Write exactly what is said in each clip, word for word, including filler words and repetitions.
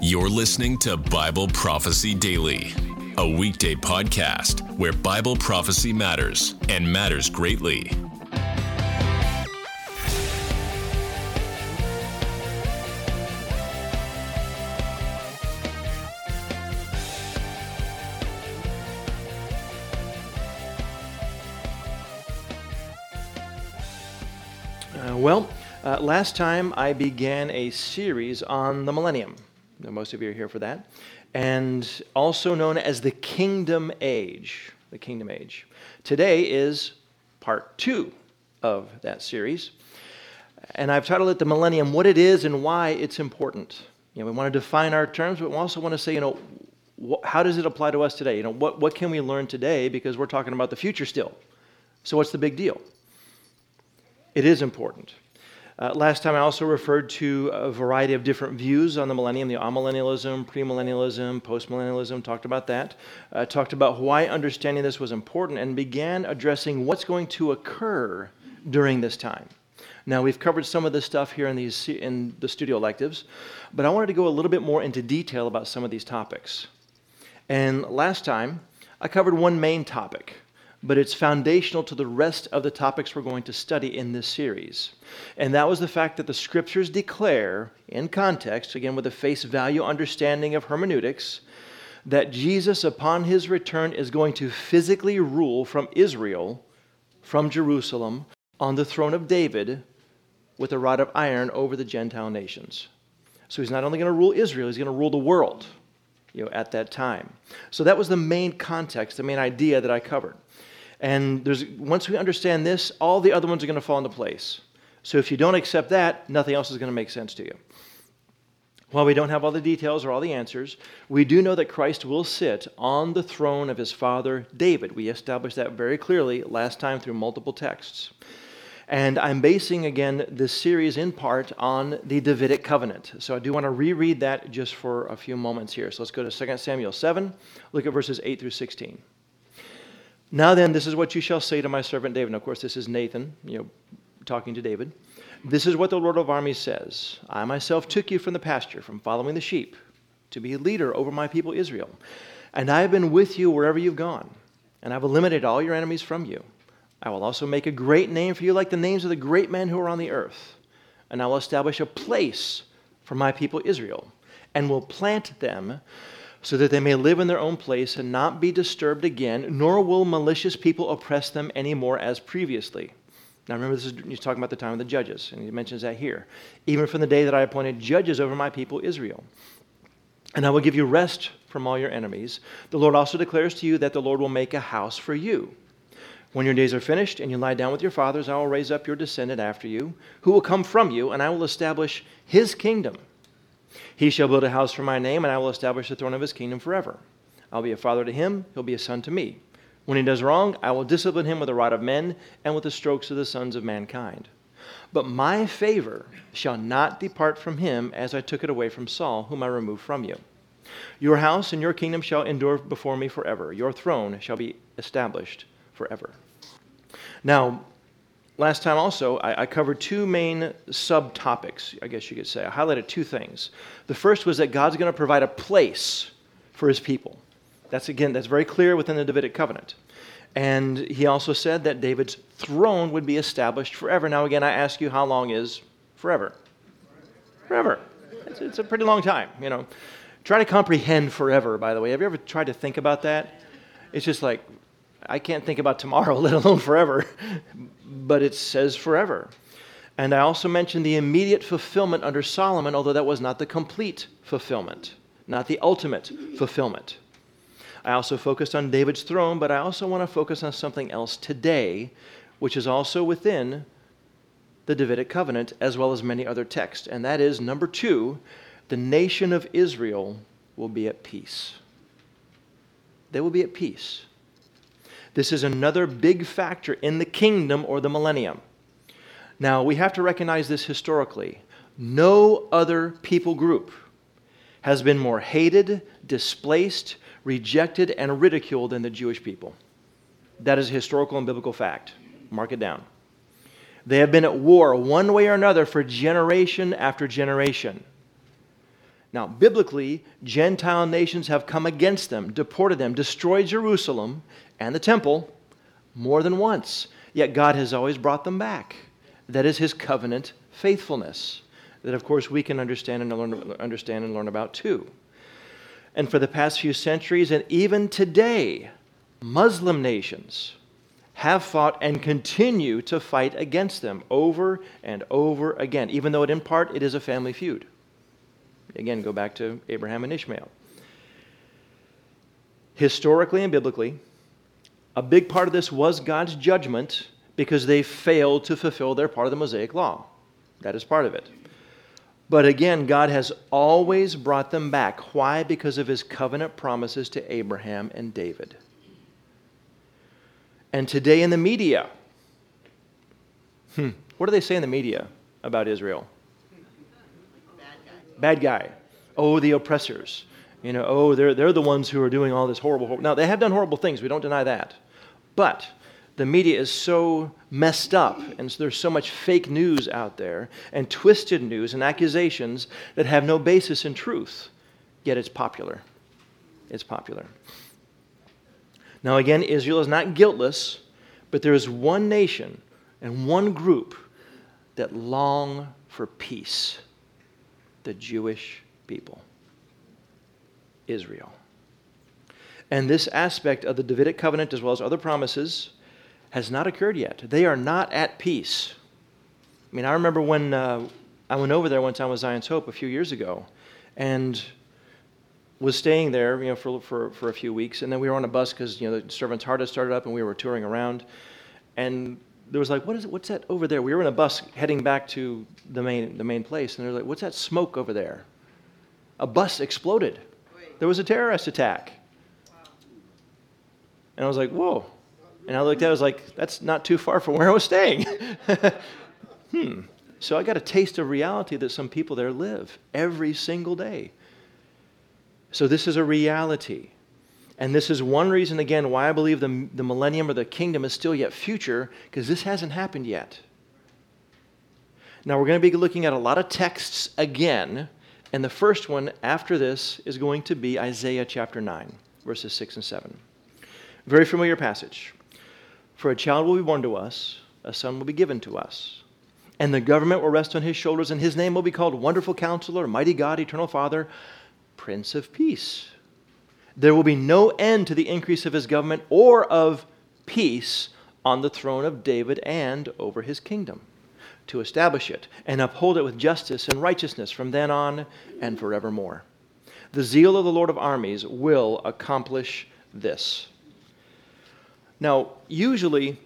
You're listening to Bible Prophecy Daily, a weekday podcast where Bible prophecy matters and matters greatly. Uh, well, uh, last time I began a series on the millennium. Now, most of you are here for that. And also known as the Kingdom Age. The Kingdom Age. Today is part two of that series. And I've titled it The Millennium, what it is and why it's important. You know, we want to define our terms, but we also want to say, you know, wh- how does it apply to us today? You know, what, what can we learn today? Because we're talking about the future still. So what's the big deal? It is important. Uh, last time I also referred to a variety of different views on the millennium, the amillennialism, premillennialism, postmillennialism, talked about that. Uh, talked about why understanding this was important and began addressing what's going to occur during this time. Now, we've covered some of this stuff here in, these, in the studio electives, but I wanted to go a little bit more into detail about some of these topics. And last time, I covered one main topic, but it's foundational to the rest of the topics we're going to study in this series. And that was the fact that the scriptures declare, in context, again with a face value understanding of hermeneutics, that Jesus, upon his return, is going to physically rule from Israel, from Jerusalem, on the throne of David, with a rod of iron over the Gentile nations. So he's not only going to rule Israel, he's going to rule the world, you know, at that time. So that was the main context, the main idea that I covered. And there's once we understand this, all the other ones are going to fall into place. So if you don't accept that, nothing else is going to make sense to you. While we don't have all the details or all the answers, we do know that Christ will sit on the throne of his father David. We established that very clearly last time through multiple texts. And I'm basing, again, this series in part on the Davidic covenant. So I do want to reread that just for a few moments here. So let's go to Second Samuel seven, look at verses eight through sixteen. Now then, this is what you shall say to my servant David. And of course, this is Nathan, you know, talking to David. This is what the Lord of armies says. I myself took you from the pasture, from following the sheep, to be a leader over my people Israel. And I have been with you wherever you've gone. And I've eliminated all your enemies from you. I will also make a great name for you like the names of the great men who are on the earth. And I will establish a place for my people Israel, and will plant them so that they may live in their own place and not be disturbed again, nor will malicious people oppress them anymore as previously. Now remember, this is he's talking about the time of the judges, and he mentions that here. Even from the day that I appointed judges over my people Israel. And I will give you rest from all your enemies. The Lord also declares to you that the Lord will make a house for you. When your days are finished and you lie down with your fathers, I will raise up your descendant after you, who will come from you, and I will establish his kingdom. He shall build a house for my name, and I will establish the throne of his kingdom forever. I'll be a father to him, he'll be a son to me. When he does wrong, I will discipline him with the rod of men and with the strokes of the sons of mankind. But my favor shall not depart from him, as I took it away from Saul, whom I removed from you. Your house and your kingdom shall endure before me forever. Your throne shall be established forever. Now, last time also, I, I covered two main subtopics, I guess you could say. I highlighted two things. The first was that God's going to provide a place for his people. That's, again, that's very clear within the Davidic covenant. And he also said that David's throne would be established forever. Now, again, I ask you, how long is forever? Forever. It's, it's a pretty long time, you know. Try to comprehend forever, by the way. Have you ever tried to think about that? It's just like, I can't think about tomorrow, let alone forever. But it says forever. And I also mentioned the immediate fulfillment under Solomon, although that was not the complete fulfillment, not the ultimate fulfillment. I also focused on David's throne, but I also want to focus on something else today, which is also within the Davidic covenant, as well as many other texts. And that is, number two, the nation of Israel will be at peace. They will be at peace. This is another big factor in the kingdom or the millennium. Now, we have to recognize this historically. No other people group has been more hated, displaced, rejected, and ridiculed than the Jewish people. That is a historical and biblical fact. Mark it down. They have been at war one way or another for generation after generation. Now, biblically, Gentile nations have come against them, deported them, destroyed Jerusalem and the temple more than once. Yet God has always brought them back. That is his covenant faithfulness that, of course, we can understand and learn, understand and learn about too. And for the past few centuries, and even today, Muslim nations have fought and continue to fight against them over and over again, even though it, in part it is a family feud. Again, go back to Abraham and Ishmael. Historically and biblically, a big part of this was God's judgment because they failed to fulfill their part of the Mosaic law. That is part of it. But again, God has always brought them back. Why? Because of his covenant promises to Abraham and David. And today in the media, hmm, what do they say in the media about Israel? Bad guy. Bad guy. Oh, the oppressors. You know, oh, they're, they're the ones who are doing all this horrible, horrible. Now, they have done horrible things. We don't deny that. But the media is so messed up, and so there's so much fake news out there, and twisted news and accusations that have no basis in truth. Yet it's popular. It's popular. Now again, Israel is not guiltless, but there is one nation and one group that long for peace. The Jewish people. Israel. And this aspect of the Davidic covenant, as well as other promises, has not occurred yet. They are not at peace. I mean, I remember when uh, I went over there one time with Zion's Hope a few years ago, and was staying there, you know, for for for a few weeks, and then we were on a bus because, you know, the Servant's Heart had started up, and we were touring around, and there was like, what is it? What's that over there? We were in a bus heading back to the main the main place, and they're like, what's that smoke over there? A bus exploded. Wait. There was a terrorist attack. Wow. And I was like, whoa. And I looked at it, I was like, that's not too far from where I was staying. hmm. So I got a taste of reality that some people there live every single day. So this is a reality. And this is one reason, again, why I believe the, the millennium or the kingdom is still yet future, because this hasn't happened yet. Now we're going to be looking at a lot of texts again, and the first one after this is going to be Isaiah chapter nine, verses six and seven. Very familiar passage. For a child will be born to us, a son will be given to us, and the government will rest on his shoulders, and his name will be called Wonderful Counselor, Mighty God, Eternal Father, Prince of Peace. There will be no end to the increase of his government or of peace on the throne of David and over his kingdom, to establish it and uphold it with justice and righteousness from then on and forevermore. The zeal of the Lord of armies will accomplish this. Now, usually,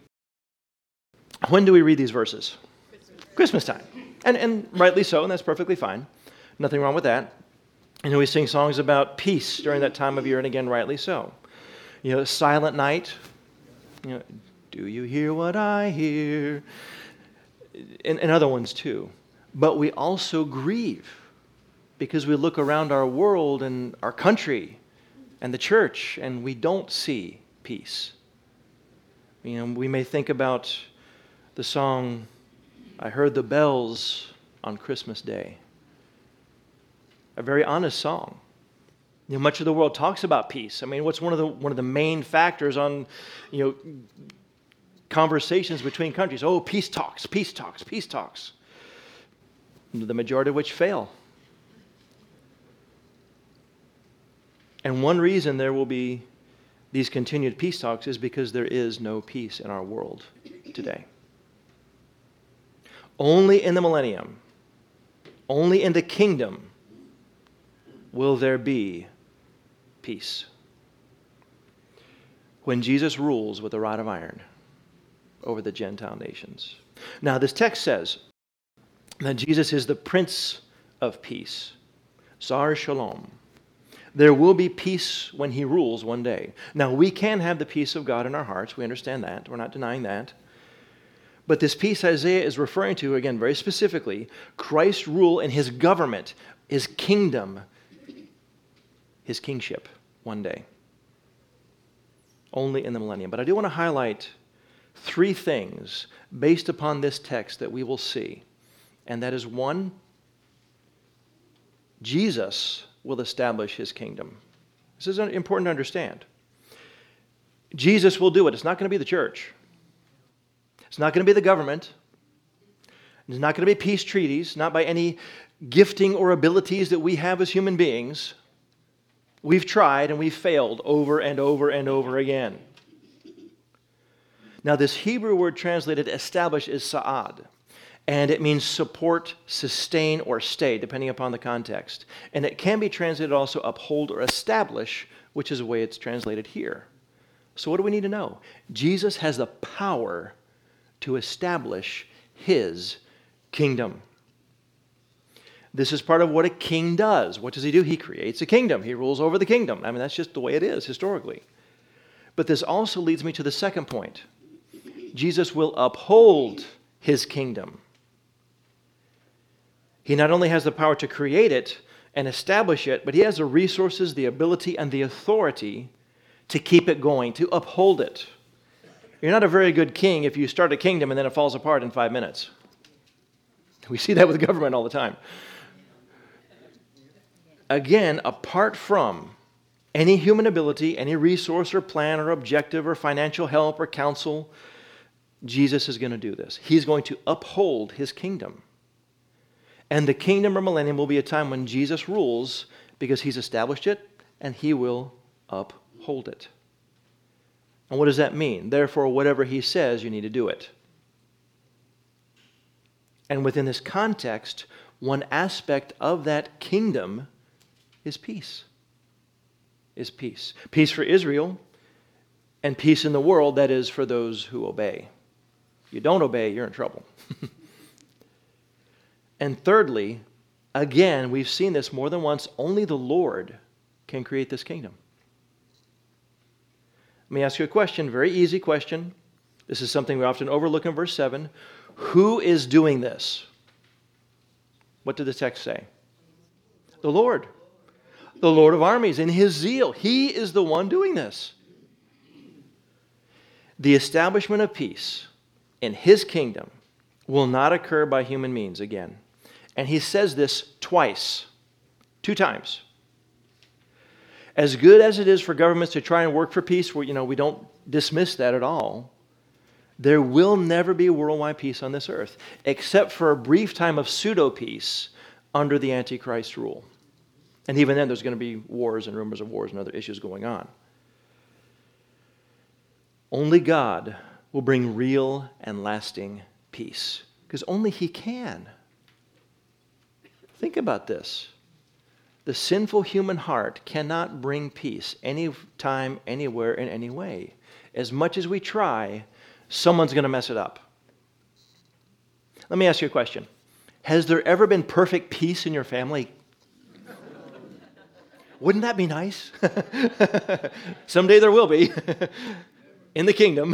when do we read these verses? Christmas, Christmas time. And, and rightly so, and that's perfectly fine. Nothing wrong with that. And we sing songs about peace during that time of year, and again, rightly so. You know, Silent Night, you know, do you hear what I hear? And, and other ones too. But we also grieve because we look around our world and our country and the church, and we don't see peace. You know, we may think about the song, I Heard the Bells on Christmas Day. A very honest song. You know, much of the world talks about peace. I mean, what's one of the one of the main factors on, you know, conversations between countries? Oh, peace talks, peace talks, peace talks. The majority of which fail. And one reason there will be these continued peace talks is because there is no peace in our world today. Only in the millennium, only in the kingdom will there be peace. When Jesus rules with a rod of iron over the Gentile nations. Now, this text says that Jesus is the Prince of Peace. Sar Shalom. There will be peace when he rules one day. Now, we can have the peace of God in our hearts. We understand that. We're not denying that. But this peace Isaiah is referring to, again, very specifically, Christ's rule and his government, his kingdom, his kingship one day. Only in the millennium. But I do want to highlight three things based upon this text that we will see. And that is, one, Jesus will establish his kingdom. This is important to understand. Jesus will do it. It's not going to be the church. It's not going to be the government. It's not going to be peace treaties, not by any gifting or abilities that we have as human beings. We've tried and we've failed over and over and over again. Now, this Hebrew word translated establish is sa'ad, and it means support, sustain, or stay, depending upon the context. And it can be translated also uphold or establish, which is the way it's translated here. So what do we need to know? Jesus has the power to establish his kingdom. This is part of what a king does. What does he do? He creates a kingdom. He rules over the kingdom. I mean, that's just the way it is historically. But this also leads me to the second point. Jesus will uphold his kingdom. He not only has the power to create it and establish it, but he has the resources, the ability, and the authority to keep it going, to uphold it. You're not a very good king if you start a kingdom and then it falls apart in five minutes. We see that with government all the time. Again, apart from any human ability, any resource or plan or objective or financial help or counsel, Jesus is going to do this. He's going to uphold his kingdom. And the kingdom or millennium will be a time when Jesus rules because he's established it and he will uphold it. And what does that mean? Therefore, whatever he says, you need to do it. And within this context, one aspect of that kingdom is peace. Is peace. Peace for Israel and peace in the world, that is for those who obey. You don't obey, you're in trouble. And thirdly, again, we've seen this more than once, only the Lord can create this kingdom. Let me ask you a question, very easy question. This is something we often overlook in verse seven. Who is doing this? What did the text say? The Lord. The Lord of armies in his zeal. He is the one doing this. The establishment of peace in his kingdom will not occur by human means again. And he says this twice, two times. As good as it is for governments to try and work for peace, we, you know, we don't dismiss that at all. There will never be worldwide peace on this earth, except for a brief time of pseudo-peace under the Antichrist rule. And even then, there's going to be wars and rumors of wars and other issues going on. Only God will bring real and lasting peace, because only he can. Think about this. The sinful human heart cannot bring peace anytime, anywhere, in any way. As much as we try, someone's going to mess it up. Let me ask you a question. Has there ever been perfect peace in your family? Wouldn't that be nice? Someday there will be in the kingdom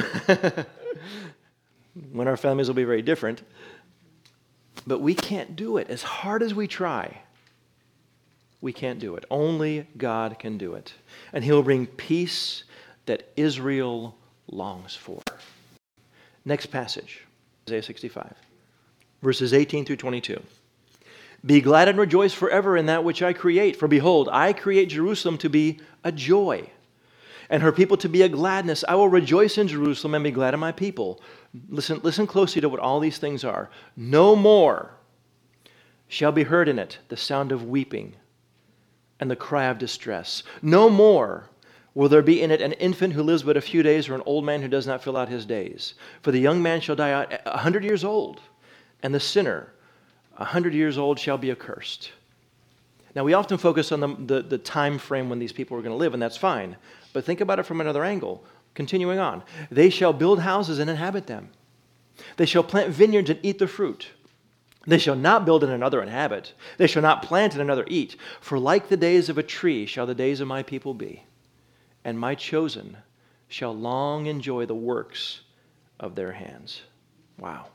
when our families will be very different. But we can't do it. As hard as we try, we can't do it. Only God can do it. And he'll bring peace that Israel longs for. Next passage, Isaiah sixty-five, verses eighteen through twenty-two. Be glad and rejoice forever in that which I create. For behold, I create Jerusalem to be a joy, and her people to be a gladness. I will rejoice in Jerusalem and be glad in my people. Listen, listen closely to what all these things are. No more shall be heard in it the sound of weeping and the cry of distress. No more will there be in it an infant who lives but a few days, or an old man who does not fill out his days. For the young man shall die out a hundred years old, and the sinner a hundred years old shall be accursed. Now, we often focus on the, the, the time frame when these people are going to live, and that's fine. But think about it from another angle. Continuing on. They shall build houses and inhabit them. They shall plant vineyards and eat the fruit. They shall not build and another inhabit. They shall not plant and another eat. For like the days of a tree shall the days of my people be. And my chosen shall long enjoy the works of their hands. Wow.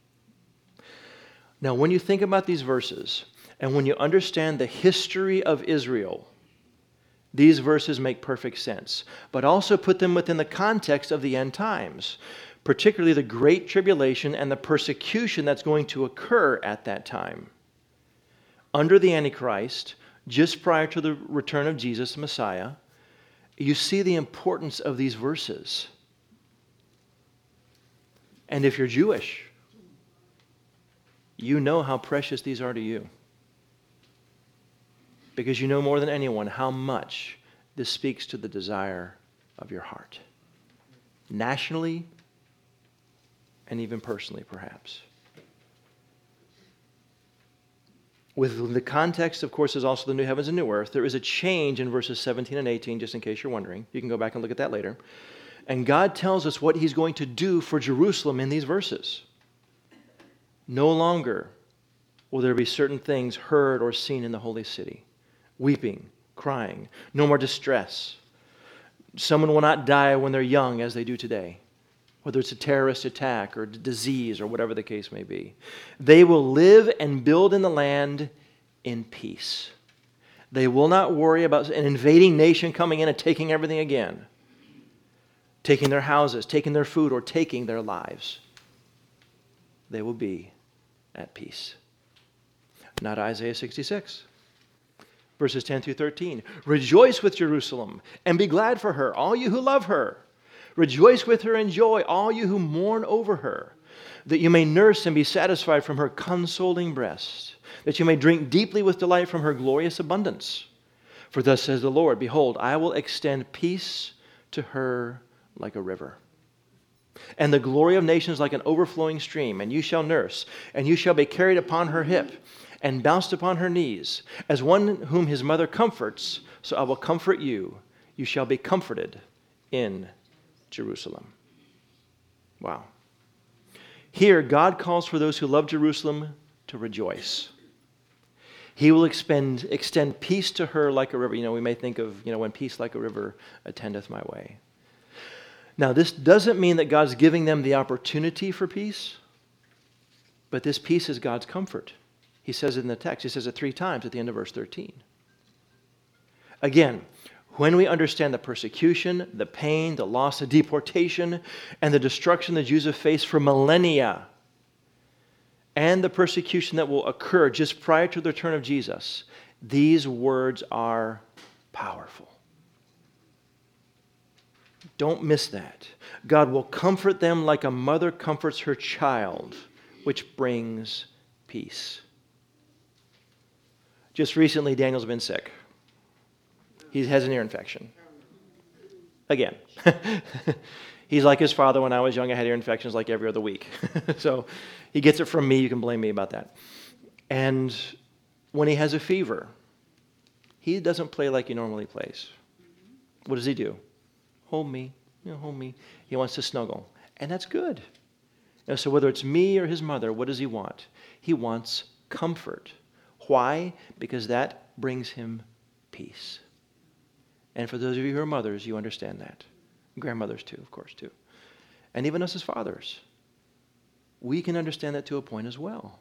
Now, when you think about these verses, and when you understand the history of Israel, these verses make perfect sense. But also put them within the context of the end times, particularly the great tribulation and the persecution that's going to occur at that time. under the Antichrist, just prior to the return of Jesus, the Messiah, you see the importance of these verses. And if you're Jewish, you know how precious these are to you. Because you know more than anyone how much this speaks to the desire of your heart. Nationally, and even personally, perhaps. With the context, of course, is also the new heavens and new earth. There is a change in verses seventeen and eighteen, just in case you're wondering. You can go back and look at that later. And God tells us what He's going to do for Jerusalem in these verses. No longer will there be certain things heard or seen in the holy city. Weeping, crying, no more distress. Someone will not die when they're young as they do today, whether it's a terrorist attack or disease or whatever the case may be. They will live and build in the land in peace. They will not worry about an invading nation coming in and taking everything again, taking their houses, taking their food, or taking their lives. They will be at peace. Not Isaiah sixty-six. Verses ten through thirteen. Rejoice with Jerusalem and be glad for her, all you who love her. Rejoice with her and joy, all you who mourn over her, that you may nurse and be satisfied from her consoling breast, that you may drink deeply with delight from her glorious abundance. For thus says the Lord, behold, I will extend peace to her like a river, and the glory of nations like an overflowing stream, and you shall nurse, and you shall be carried upon her hip, and bounced upon her knees, as one whom his mother comforts, so I will comfort you. You shall be comforted in Jerusalem. Wow. Here, God calls for those who love Jerusalem to rejoice. He will expend, extend peace to her like a river. You know, we may think of, you know, when peace like a river attendeth my way. Now, this doesn't mean that God's giving them the opportunity for peace, but this peace is God's comfort. He says it in the text. He says it three times at the end of verse thirteen. Again, when we understand the persecution, the pain, the loss, the deportation, and the destruction the Jews have faced for millennia, and the persecution that will occur just prior to the return of Jesus, these words are powerful. Don't miss that. God will comfort them like a mother comforts her child, which brings peace. Just recently, Daniel's been sick. He has an ear infection. Again. He's like his father. When I was young, I had ear infections like every other week. So he gets it from me. You can blame me about that. And when he has a fever, he doesn't play like he normally plays. What does he do? Hold me. You know, hold me. He wants to snuggle. And that's good. And so whether it's me or his mother, what does he want? He wants comfort. Why? Because that brings him peace. And for those of you who are mothers, you understand that. Grandmothers too, of course, too. And even us as fathers, we can understand that to a point as well.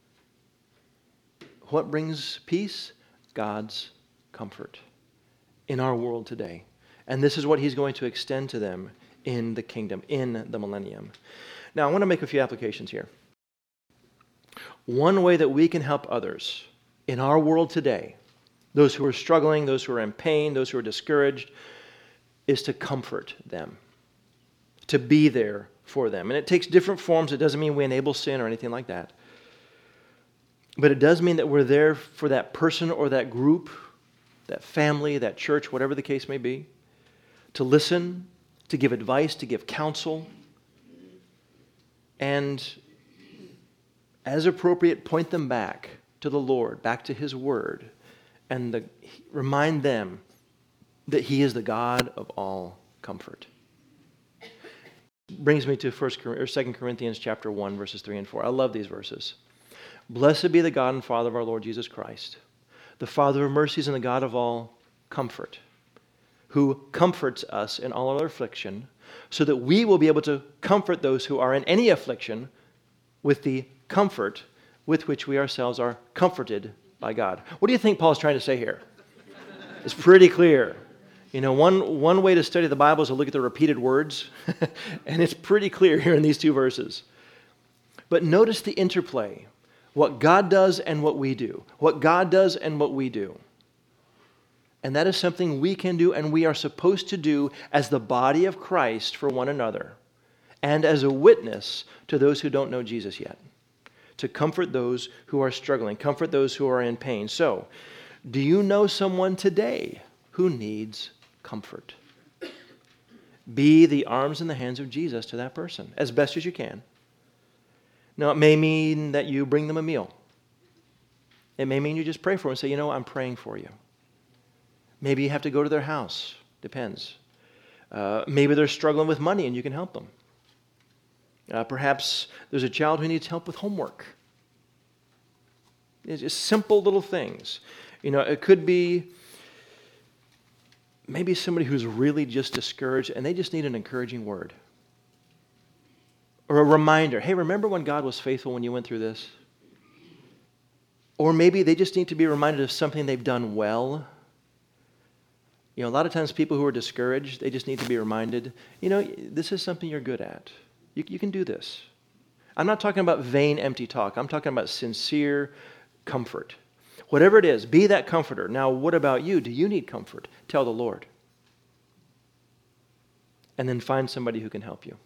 What brings peace? God's comfort in our world today. And this is what he's going to extend to them in the kingdom, in the millennium. Now, I want to make a few applications here. One way that we can help others in our world today, those who are struggling, those who are in pain, those who are discouraged, is to comfort them, to be there for them. And it takes different forms. It doesn't mean we enable sin or anything like that. But it does mean that we're there for that person or that group, that family, that church, whatever the case may be, to listen, to give advice, to give counsel, and as appropriate, point them back to the Lord, back to His Word, and the, remind them that He is the God of all comfort. Brings me to First or Second Corinthians chapter one, verses three and four. I love these verses. Blessed be the God and Father of our Lord Jesus Christ, the Father of mercies and the God of all comfort, who comforts us in all our affliction, so that we will be able to comfort those who are in any affliction with the comfort with which we ourselves are comforted by God. What do you think Paul's trying to say here? It's pretty clear. You know, one, one way to study the Bible is to look at the repeated words, and it's pretty clear here in these two verses. But notice the interplay. What God does and what we do. What God does and what we do. And that is something we can do and we are supposed to do as the body of Christ for one another and as a witness to those who don't know Jesus yet. To comfort those who are struggling, comfort those who are in pain. So, do you know someone today who needs comfort? Be the arms and the hands of Jesus to that person as best as you can. Now, it may mean that you bring them a meal. It may mean you just pray for them and say, you know, I'm praying for you. Maybe you have to go to their house. Depends. Uh, maybe they're struggling with money and you can help them. Uh, perhaps there's a child who needs help with homework. It's just simple little things. You know, it could be maybe somebody who's really just discouraged and they just need an encouraging word. Or a reminder, hey, remember when God was faithful when you went through this? Or maybe they just need to be reminded of something they've done well. You know, a lot of times people who are discouraged, they just need to be reminded, you know, this is something you're good at. You, you can do this. I'm not talking about vain, empty talk. I'm talking about sincere comfort. Whatever it is, be that comforter. Now, what about you? Do you need comfort? Tell the Lord. And then find somebody who can help you.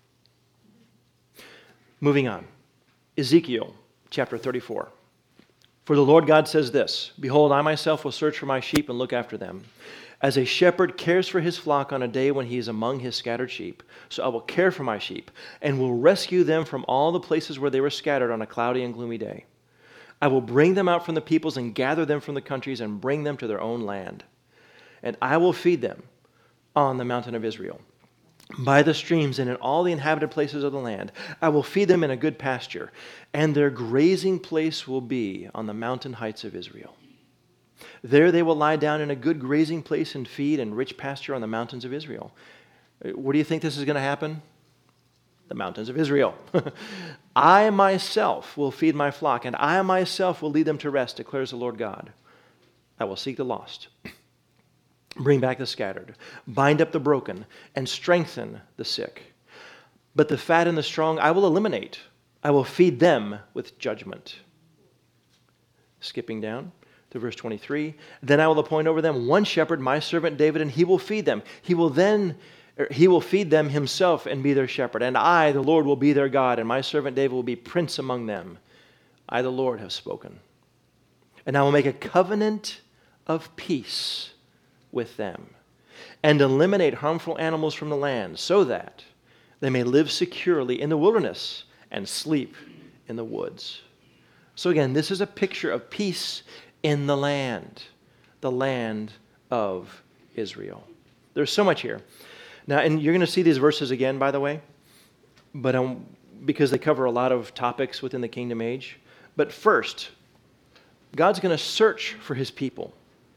Moving on. Ezekiel chapter thirty-four. For the Lord God says this, behold, I myself will search for my sheep and look after them. As a shepherd cares for his flock on a day when he is among his scattered sheep, so I will care for my sheep and will rescue them from all the places where they were scattered on a cloudy and gloomy day. I will bring them out from the peoples and gather them from the countries and bring them to their own land. And I will feed them on the mountain of Israel, by the streams and in all the inhabited places of the land. I will feed them in a good pasture, and their grazing place will be on the mountain heights of Israel. There they will lie down in a good grazing place and feed in rich pasture on the mountains of Israel. Where do you think this is going to happen? The mountains of Israel. I myself will feed my flock, and I myself will lead them to rest, declares the Lord God. I will seek the lost, bring back the scattered, bind up the broken, and strengthen the sick. But the fat and the strong I will eliminate. I will feed them with judgment. Skipping down to verse twenty-three. Then I will appoint over them one shepherd, my servant David, and he will feed them. He will then, he will feed them himself and be their shepherd. And I, the Lord, will be their God, and my servant David will be prince among them. I, the Lord, have spoken. And I will make a covenant of peace with them, and eliminate harmful animals from the land, so that they may live securely in the wilderness and sleep in the woods. So again, this is a picture of peace in the land, the land of Israel. There's so much here. Now, and you're going to see these verses again, by the way, but um, because they cover a lot of topics within the kingdom age. But first, God's going to search for his people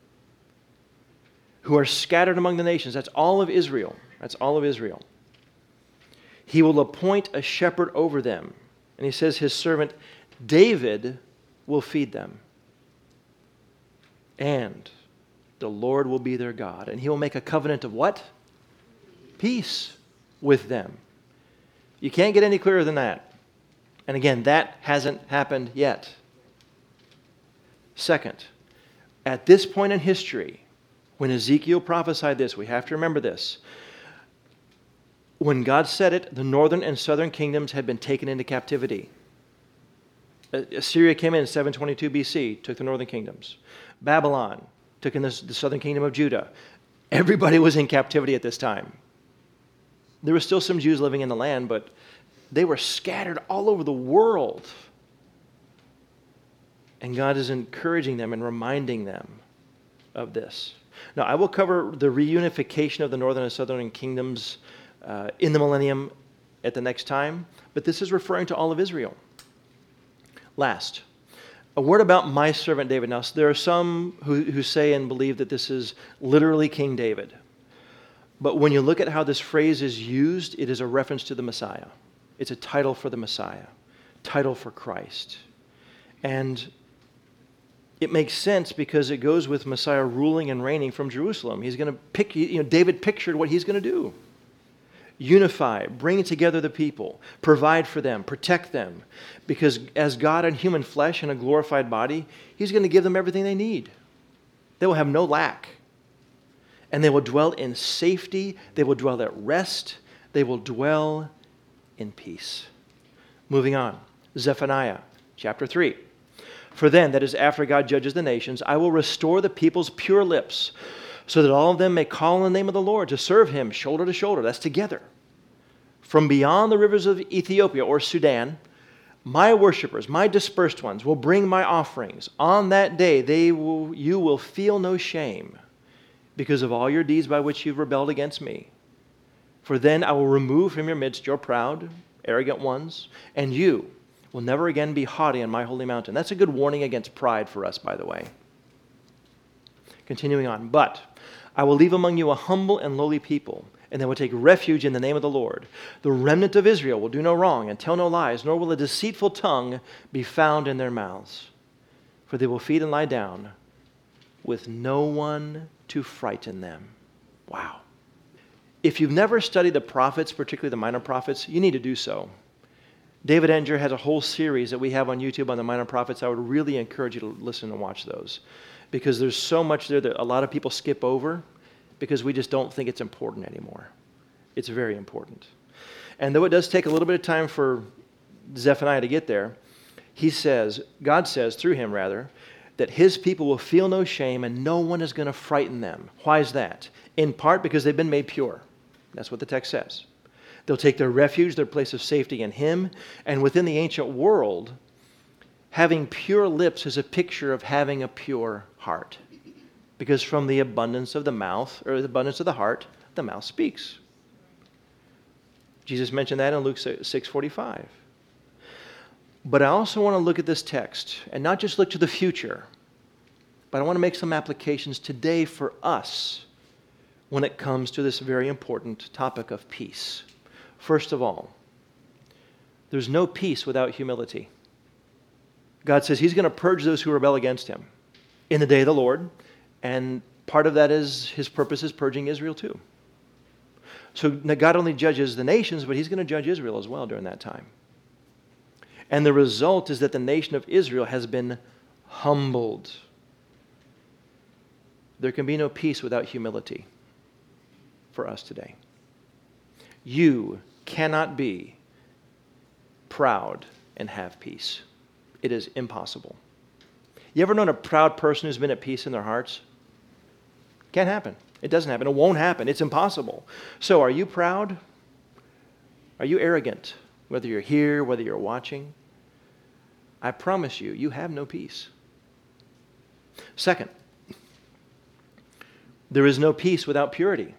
who are scattered among the nations. That's all of Israel. That's all of Israel. He will appoint a shepherd over them. And he says his servant David will feed them. And the Lord will be their God. And he will make a covenant of what? Peace with them. You can't get any clearer than that. And again, that hasn't happened yet. Second, at this point in history, when Ezekiel prophesied this, we have to remember this. When God said it, the northern and southern kingdoms had been taken into captivity. Assyria came in in seven twenty-two B C, took the northern kingdoms. Babylon took in the southern kingdom of Judah. Everybody was in captivity at this time. There were still some Jews living in the land, but they were scattered all over the world. And God is encouraging them and reminding them of this. Now, I will cover the reunification of the northern and southern kingdoms uh, in the millennium at the next time, but this is referring to all of Israel. Last, a word about my servant David. Now, there are some who, who say and believe that this is literally King David. But when you look at how this phrase is used, it is a reference to the Messiah. It's a title for the Messiah, title for Christ. And it makes sense because it goes with Messiah ruling and reigning from Jerusalem. He's going to pick, you know, David pictured what he's going to do. unify, bring together the people, provide for them, protect them. Because as God in human flesh and a glorified body, he's going to give them everything they need. They will have no lack. And they will dwell in safety. They will dwell at rest. They will dwell in peace. Moving on. Zephaniah chapter three. For then, that is after God judges the nations, I will restore the people's pure lips, so that all of them may call on the name of the Lord to serve him shoulder to shoulder. That's together. From beyond the rivers of Ethiopia or Sudan, my worshipers, my dispersed ones, will bring my offerings. On that day, they will, you will feel no shame because of all your deeds by which you've rebelled against me. For then I will remove from your midst your proud, arrogant ones, and you will never again be haughty on my holy mountain. That's a good warning against pride for us, by the way. Continuing on. But I will leave among you a humble and lowly people, and they will take refuge in the name of the Lord. The remnant of Israel will do no wrong and tell no lies, nor will a deceitful tongue be found in their mouths. For they will feed and lie down with no one to frighten them. Wow. If you've never studied the prophets, particularly the minor prophets, you need to do so. David Ettinger has a whole series that we have on YouTube on the minor prophets. I would really encourage you to listen and watch those, because there's so much there that a lot of people skip over because we just don't think it's important anymore. It's very important. And though it does take a little bit of time for Zephaniah to get there, he says, God says through him rather, that his people will feel no shame and no one is going to frighten them. Why is that? In part because they've been made pure. That's what the text says. They'll take their refuge, their place of safety in him. And within the ancient world, having pure lips is a picture of having a pure heart. Because from the abundance of the mouth, or the abundance of the heart, the mouth speaks. Jesus mentioned that in Luke six forty-five. But I also want to look at this text, and not just look to the future, but I want to make some applications today for us when it comes to this very important topic of peace. First of all, there's no peace without humility. God says he's going to purge those who rebel against him in the day of the Lord, and part of that is his purpose is purging Israel too. So God only judges the nations, but he's going to judge Israel as well during that time. And the result is that the nation of Israel has been humbled. There can be no peace without humility for us today. You cannot be proud and have peace. It is impossible. You ever known a proud person who's been at peace in their hearts? Can't happen. It doesn't happen. It won't happen. It's impossible. So are you proud? Are you arrogant? Whether you're here, whether you're watching, I promise you, you have no peace. Second, there is no peace without purity.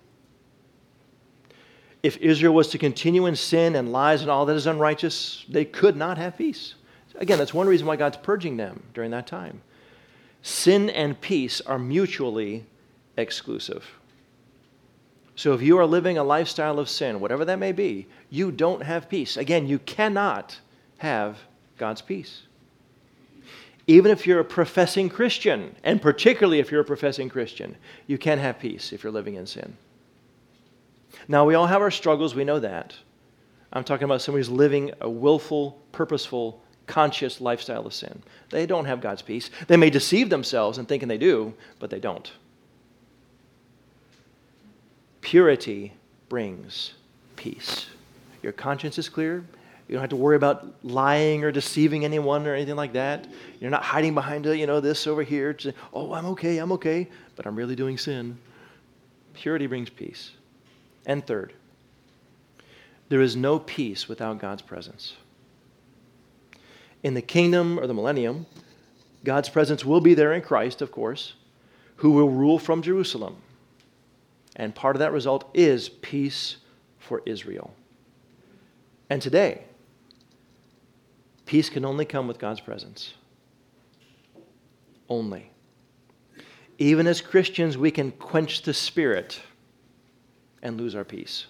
If Israel was to continue in sin and lies and all that is unrighteous, they could not have peace. Again, that's one reason why God's purging them during that time. Sin and peace are mutually exclusive. So if you are living a lifestyle of sin, whatever that may be, you don't have peace. Again, you cannot have God's peace. Even if you're a professing Christian, and particularly if you're a professing Christian, you can't have peace if you're living in sin. Now, we all have our struggles, we know that. I'm talking about somebody who's living a willful, purposeful, conscious lifestyle of sin. They don't have God's peace. They may deceive themselves in thinking they do, but they don't. Purity brings peace. Your conscience is clear. You don't have to worry about lying or deceiving anyone or anything like that. You're not hiding behind, you know, this over here. To say, oh, I'm okay, I'm okay, but I'm really doing sin. Purity brings peace. And third, there is no peace without God's presence. In the kingdom or the millennium, God's presence will be there in Christ, of course, who will rule from Jerusalem. And part of that result is peace for Israel. And today, peace can only come with God's presence. Only. Even as Christians, we can quench the Spirit and lose our peace.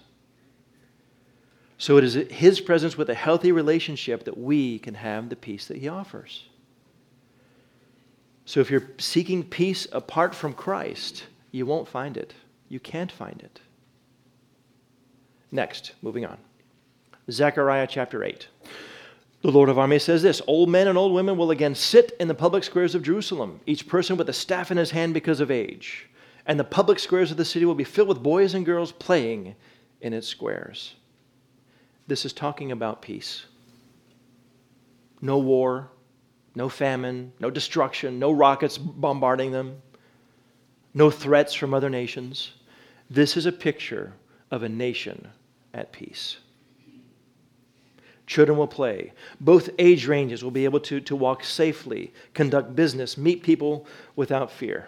So it is His presence with a healthy relationship that we can have the peace that He offers. So if you're seeking peace apart from Christ, you won't find it. You can't find it. Next, moving on. Zechariah chapter eight. The Lord of armies says this, old men and old women will again sit in the public squares of Jerusalem, each person with a staff in his hand because of age. And the public squares of the city will be filled with boys and girls playing in its squares. This is talking about peace. No war, no famine, no destruction, no rockets bombarding them, no threats from other nations. This is a picture of a nation at peace. Children will play. Both age ranges will be able to, to walk safely, conduct business, meet people without fear.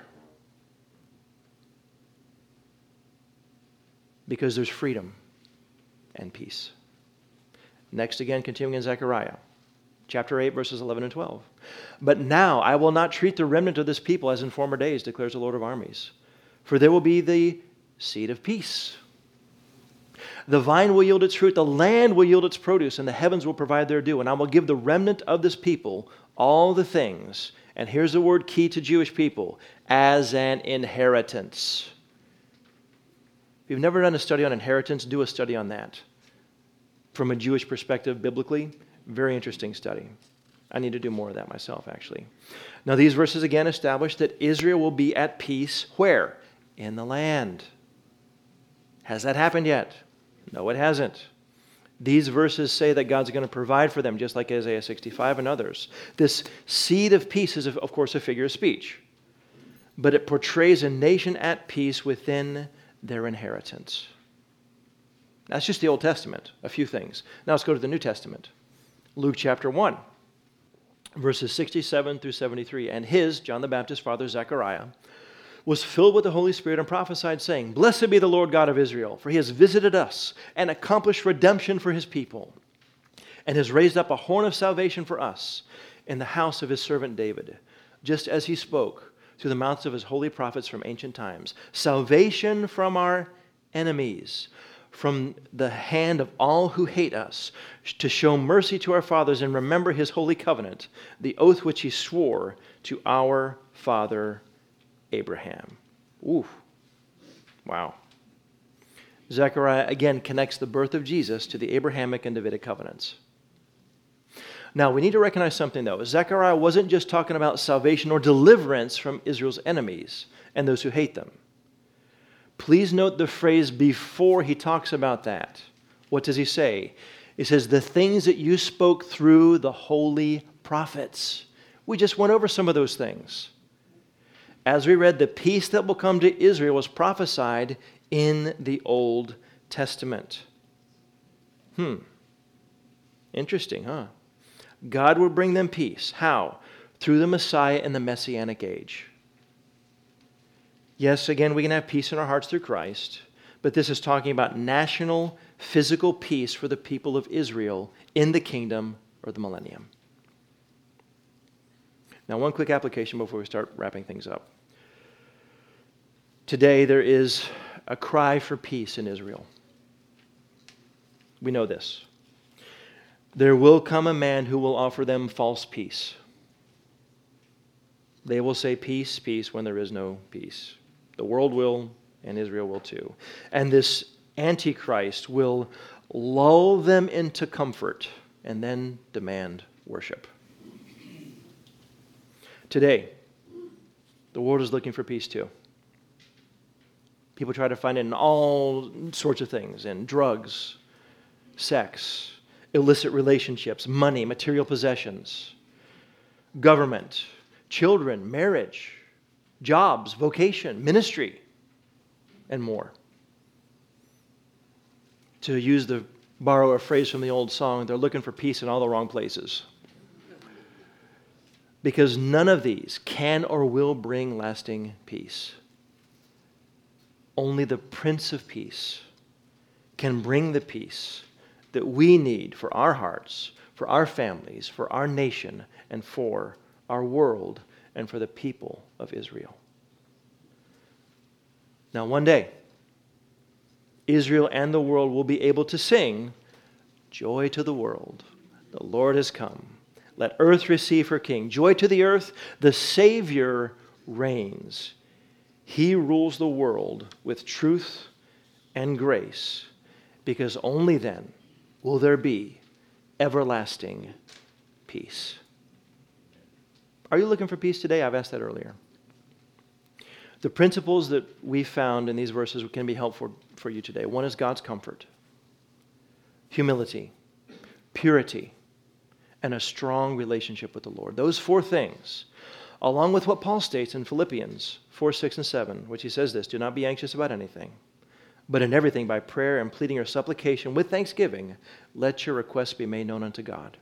Because there's freedom and peace. Next again, continuing in Zechariah, chapter eight, verses eleven and twelve. But now I will not treat the remnant of this people as in former days, declares the Lord of armies. For there will be the seed of peace. The vine will yield its fruit, the land will yield its produce, and the heavens will provide their due. And I will give the remnant of this people all the things, and here's the word key to Jewish people, as an inheritance. If you've never done a study on inheritance, do a study on that. From a Jewish perspective, biblically, very interesting study. I need to do more of that myself, actually. Now, these verses again establish that Israel will be at peace where? In the land. Has that happened yet? No, it hasn't. These verses say that God's going to provide for them, just like Isaiah sixty-five and others. This seed of peace is, of course, a figure of speech. But it portrays a nation at peace within their inheritance. That's just the Old Testament, a few things. Now let's go to the New Testament. Luke chapter one, verses sixty-seven through seventy-three. And his, John the Baptist's father, Zechariah, was filled with the Holy Spirit and prophesied, saying, Blessed be the Lord God of Israel, for he has visited us and accomplished redemption for his people, and has raised up a horn of salvation for us in the house of his servant David, just as he spoke through the mouths of his holy prophets from ancient times. Salvation from our enemies, from the hand of all who hate us, to show mercy to our fathers and remember his holy covenant, the oath which he swore to our father Abraham. Ooh, wow. Zechariah again connects the birth of Jesus to the Abrahamic and Davidic covenants. Now, we need to recognize something, though. Zechariah wasn't just talking about salvation or deliverance from Israel's enemies and those who hate them. Please note the phrase before he talks about that. What does he say? He says, the things that you spoke through the holy prophets. We just went over some of those things. As we read, the peace that will come to Israel was prophesied in the Old Testament. Hmm. Interesting, huh? God will bring them peace. How? Through the Messiah in the Messianic age. Yes, again, we can have peace in our hearts through Christ, but this is talking about national, physical peace for the people of Israel in the kingdom or the millennium. Now, one quick application before we start wrapping things up. Today, there is a cry for peace in Israel. We know this. There will come a man who will offer them false peace. They will say peace, peace, when there is no peace. The world will, and Israel will too. And this Antichrist will lull them into comfort and then demand worship. Today, the world is looking for peace too. People try to find it in all sorts of things, in drugs, sex, illicit relationships, money, material possessions, government, children, marriage, jobs, vocation, ministry, and more. To use the, borrow a phrase from the old song, they're looking for peace in all the wrong places. Because none of these can or will bring lasting peace. Only the Prince of Peace can bring the peace that we need for our hearts, for our families, for our nation, and for our world, and for the people of Israel. Now, one day, Israel and the world will be able to sing, Joy to the world, the Lord has come. Let earth receive her King. Joy to the earth, the Savior reigns. He rules the world with truth and grace, because only then will there be everlasting peace. Are you looking for peace today? I've asked that earlier. The principles that we found in these verses can be helpful for you today. One is God's comfort, humility, purity, and a strong relationship with the Lord. Those four things, along with what Paul states in Philippians four, six, and seven, which he says this, do not be anxious about anything, but in everything by prayer and pleading or supplication with thanksgiving, let your requests be made known unto God.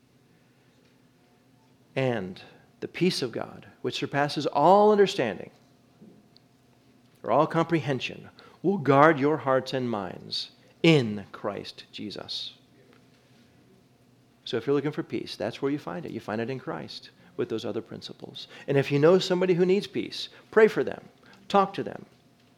And the peace of God, which surpasses all understanding, or all comprehension, will guard your hearts and minds in Christ Jesus. So if you're looking for peace, that's where you find it. You find it in Christ with those other principles. And if you know somebody who needs peace, pray for them. Talk to them.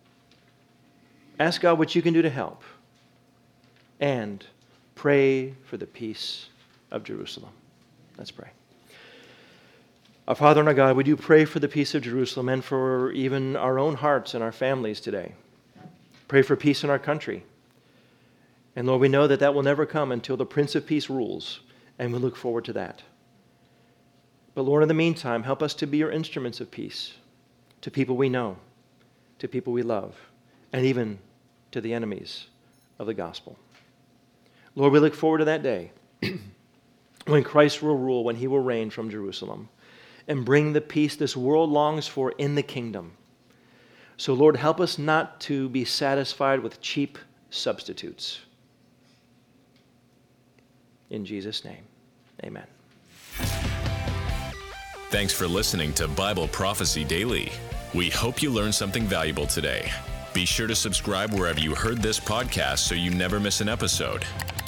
Ask God what you can do to help. And pray for the peace of Jerusalem. Let's pray. Our Father and our God, we do pray for the peace of Jerusalem and for even our own hearts and our families today. Pray for peace in our country. And Lord, we know that that will never come until the Prince of Peace rules, and we look forward to that. But Lord, in the meantime, help us to be your instruments of peace to people we know, to people we love, and even to the enemies of the gospel. Lord, we look forward to that day when Christ will rule, when he will reign from Jerusalem and bring the peace this world longs for in the kingdom. So Lord, help us not to be satisfied with cheap substitutes. In Jesus' name, amen. Thanks for listening to Bible Prophecy Daily. We hope you learned something valuable today. Be sure to subscribe wherever you heard this podcast so you never miss an episode.